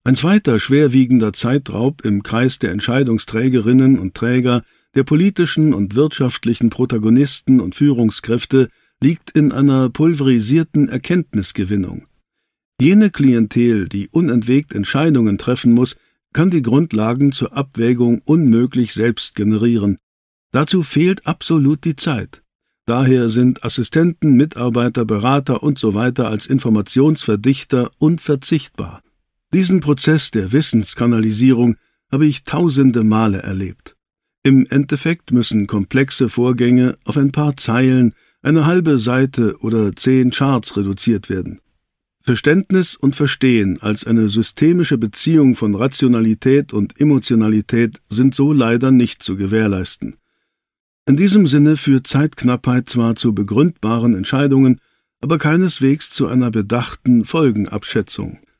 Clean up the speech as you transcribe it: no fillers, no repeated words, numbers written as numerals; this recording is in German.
Ein zweiter schwerwiegender Zeitraub im Kreis der Entscheidungsträgerinnen und Träger, der politischen und wirtschaftlichen Protagonisten und Führungskräfte liegt in einer pulverisierten Erkenntnisgewinnung. Jene Klientel, die unentwegt Entscheidungen treffen muss, kann die Grundlagen zur Abwägung unmöglich selbst generieren. Dazu fehlt absolut die Zeit. Daher sind Assistenten, Mitarbeiter, Berater usw. als Informationsverdichter unverzichtbar. Diesen Prozess der Wissenskanalisierung habe ich tausende Male erlebt. Im Endeffekt müssen komplexe Vorgänge auf ein paar Zeilen, eine halbe Seite oder 10 Charts reduziert werden. Verständnis und Verstehen als eine systemische Beziehung von Rationalität und Emotionalität sind so leider nicht zu gewährleisten. In diesem Sinne führt Zeitknappheit zwar zu begründbaren Entscheidungen, aber keineswegs zu einer bedachten Folgenabschätzung.